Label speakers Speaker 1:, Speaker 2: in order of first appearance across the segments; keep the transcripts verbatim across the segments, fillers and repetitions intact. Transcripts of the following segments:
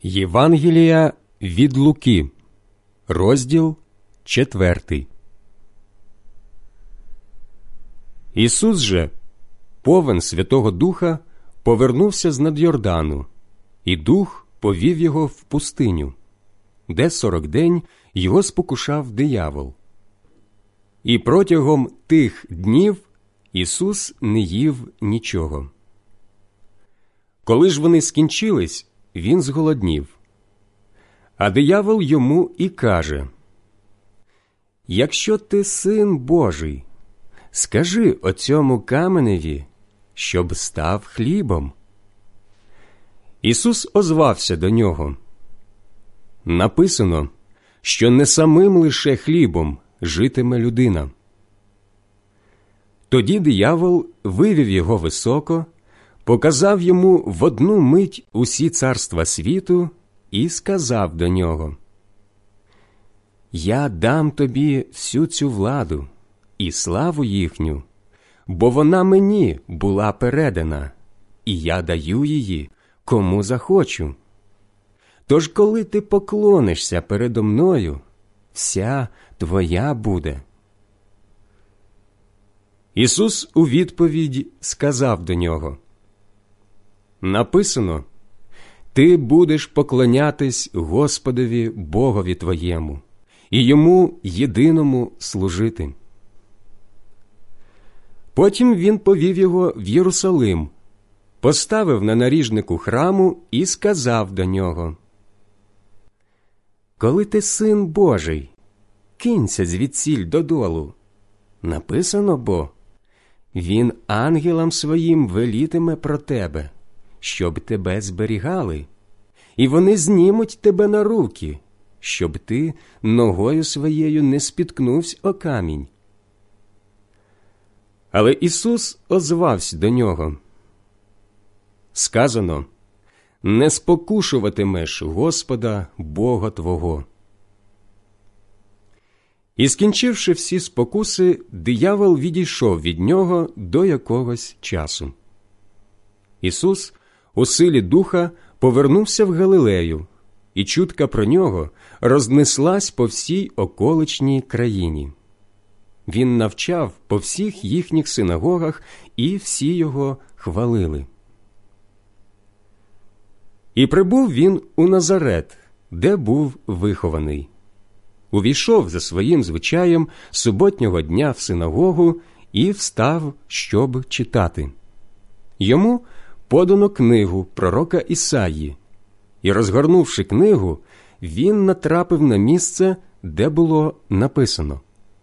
Speaker 1: Євангелія від Луки, розділ четвертий. Ісус же, повен Святого Духа, повернувся з-над Йордану, і Дух повів його в пустиню, де сорок день його спокушав диявол. І протягом тих днів Ісус не їв нічого. Коли ж вони скінчились, він зголоднів. А диявол йому і каже: «Якщо ти син Божий, скажи оцьому каменеві, щоб став хлібом». Ісус озвався до нього: «Написано, що не самим лише хлібом житиме людина». Тоді диявол вивів його високо, показав йому в одну мить усі царства світу і сказав до нього: «Я дам тобі всю цю владу і славу їхню, бо вона мені була передана, і я даю її, кому захочу. Тож, коли ти поклонишся передо мною, вся твоя буде». Ісус у відповідь сказав до нього: «Написано, ти будеш поклонятись Господові Богові твоєму, і Йому єдиному служити». Потім він повів його в Єрусалим, поставив на наріжнику храму і сказав до нього: «Коли ти син Божий, кинься звідсіль додолу. Написано бо: він ангелам своїм велітиме про тебе, щоб тебе зберігали, і вони знімуть тебе на руки, щоб ти ногою своєю не спіткнувся о камінь». Але Ісус озвався до нього: «Сказано, не спокушуватимеш Господа Бога твого». І, скінчивши всі спокуси, диявол відійшов від нього до якогось часу. Ісус у силі Духа повернувся в Галилею, і чутка про нього рознеслась по всій околичній країні. Він навчав по всіх їхніх синагогах, і всі його хвалили. І прибув він у Назарет, де був вихований. Увійшов за своїм звичаєм суботнього дня в синагогу і встав, щоб читати. Йому подано книгу пророка Ісаї, і, розгорнувши книгу, він натрапив на місце, де було написано: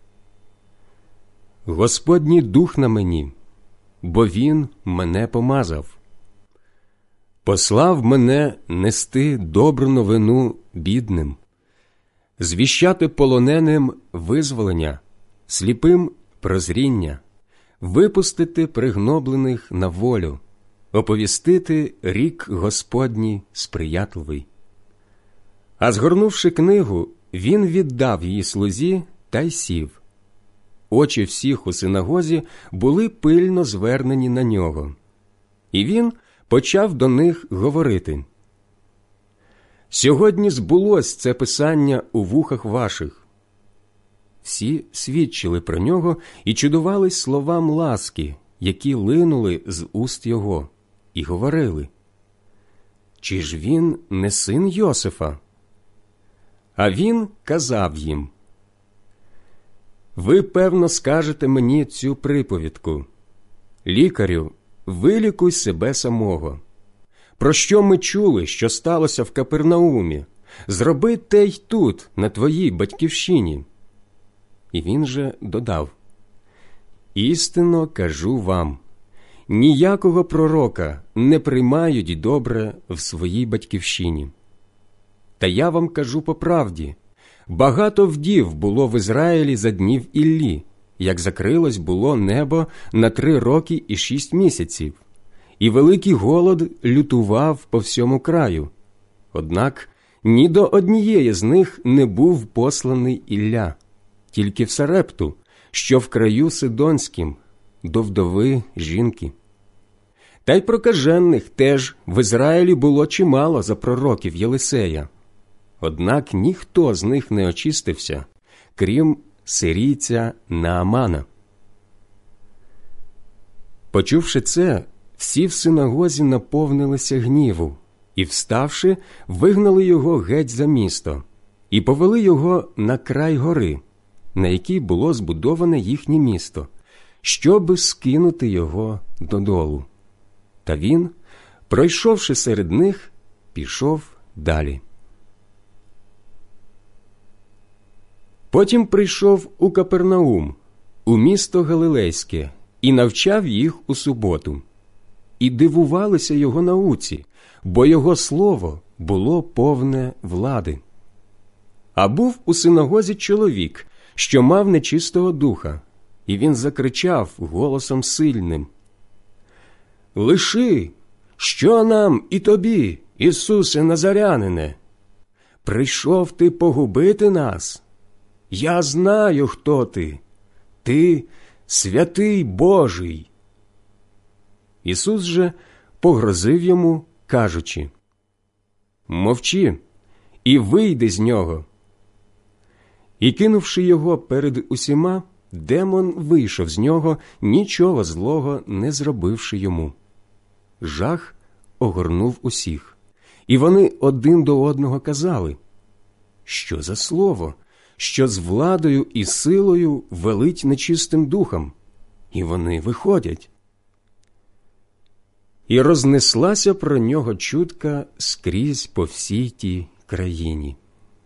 Speaker 1: «Господній Дух на мені, бо Він мене помазав. Послав мене нести добру новину бідним, звіщати полоненим визволення, сліпим прозріння, випустити пригноблених на волю, оповістити рік Господній сприятливий». А згорнувши книгу, він віддав її слузі та й сів. Очі всіх у синагозі були пильно звернені на нього. І він почав до них говорити: «Сьогодні збулось це писання у вухах ваших». Всі свідчили про нього і чудувались словам ласки, які линули з уст його, і говорили: «Чи ж він не син Йосифа?» А він казав їм: «Ви, певно, скажете мені цю приповідку: лікарю, вилікуй себе самого. Про що ми чули, що сталося в Капернаумі? Зроби те й тут, на твоїй батьківщині». І він же додав: «Істинно кажу вам, ніякого пророка не приймають добре в своїй батьківщині. Та я вам кажу по правді, багато вдів було в Ізраїлі за днів Іллі, як закрилось було небо на три роки і шість місяців, і великий голод лютував по всьому краю. Однак ні до однієї з них не був посланий Ілля, тільки в Сарепту, що в краю Сидонськім, до вдови жінки. Та й прокажених теж в Ізраїлі було чимало за пророків Єлисея. Однак ніхто з них не очистився, крім сирійця Наамана. Почувши це, всі в синагозі наповнилися гніву і, вставши, вигнали його геть за місто і повели його на край гори, на якій було збудоване їхнє місто, щоби скинути його додолу. Та він, пройшовши серед них, пішов далі. Потім прийшов у Капернаум, у місто Галилейське, і навчав їх у суботу. І дивувалися його науці, бо його слово було повне влади. А був у синагозі чоловік, що мав нечистого духа, і він закричав голосом сильним: «Лиши, що нам і тобі, Ісусе Назарянине? Прийшов ти погубити нас? Я знаю, хто ти. Ти святий Божий». Ісус же погрозив йому, кажучи: «Мовчи і вийди з нього». І, кинувши його перед усіма, демон вийшов з нього, нічого злого не зробивши йому. Жах огорнув усіх, і вони один до одного казали: «Що за слово, що з владою і силою велить нечистим духом?» І вони виходять. І рознеслася про нього чутка скрізь по всій тій країні.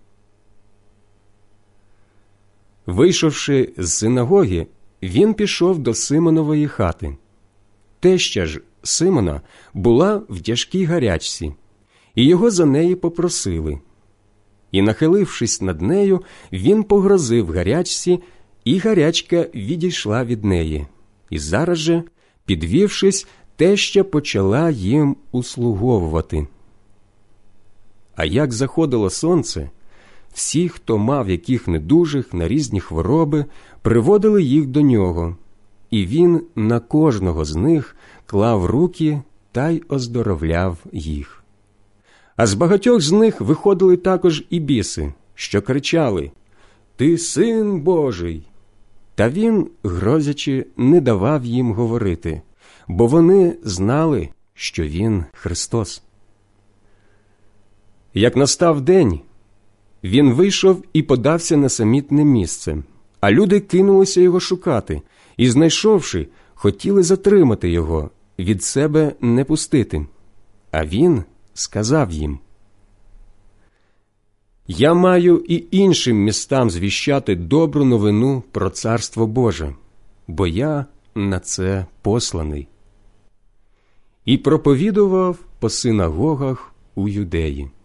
Speaker 1: Вийшовши з синагоги, він пішов до Симонової хати. Теща ж Симона була в тяжкій гарячці, і його за неї попросили. І, нахилившись над нею, він погрозив гарячці, і гарячка відійшла від неї. І зараз же, підвівшись, теща почала їм услуговувати. А як заходило сонце, всі, хто мав яких недужих на різні хвороби, приводили їх до нього, і він на кожного з них клав руки та й оздоровляв їх. А з багатьох з них виходили також і біси, що кричали: «Ти син Божий!» Та він, грозячи, не давав їм говорити, бо вони знали, що він Христос. Як настав день, він вийшов і подався на самітне місце, а люди кинулися його шукати, і, знайшовши, хотіли затримати його, від себе не пустити. А він сказав їм: «Я маю і іншим містам звіщати добру новину про Царство Боже, бо я на це посланий». І проповідував по синагогах у Юдеї.